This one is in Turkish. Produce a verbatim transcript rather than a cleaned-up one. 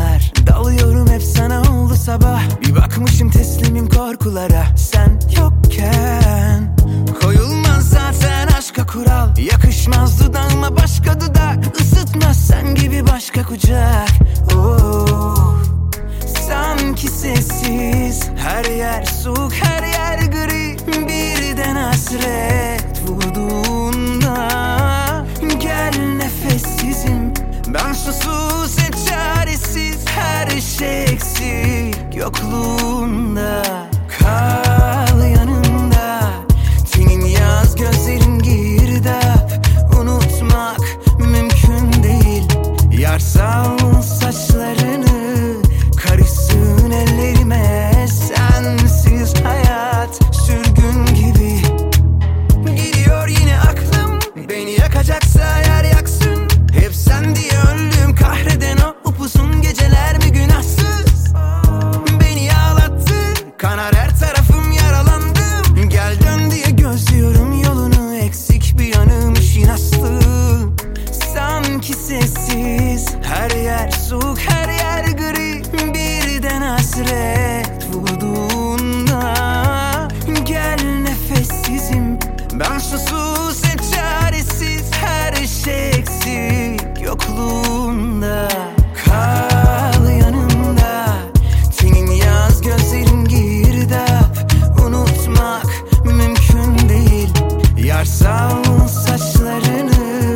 yalanlar. Dalıyorum hep sana oldu sabah. Bir bakmışım teslimim korkulara. Sen yokken koyulmaz zaten aşka kural. Yakışmaz dudağıma başka dudak, ısıtmaz sen gibi başka kucak. Oh, sanki sessiz, her yer soğuk, her yer gri. Birden hasret vurduğunda gel nefessizim. Ben susuz ve çaresiz, her şey eksik yokluğunda. Kal yanımda, tenin yaz, gözlerin girdap. Unutmak mümkün değil. Yar sal saçlarını, karışsın ellerime. Sensiz hayat sürgün gibi. Gidiyor yine aklım, beni yakacaksa yer yaksın. Hep sen diye öldüm, kahreden o upuzun geceler mi günahsız? Beni ağlattı, kanar her tarafım, yaralandım. Gel dön diye gözlüyorum yolunu, eksik bir yanım işin aslı. Sanki sessiz, her yer soğuk, her yer gri. Birden hasret vurduğunda gel nefessizim. Ben susuz ve çaresiz, her şey eksik yokluğunda. Kal yanımda, tenin yaz, gözlerin girdap. Unutmak mümkün değil. Yar sal saçlarını,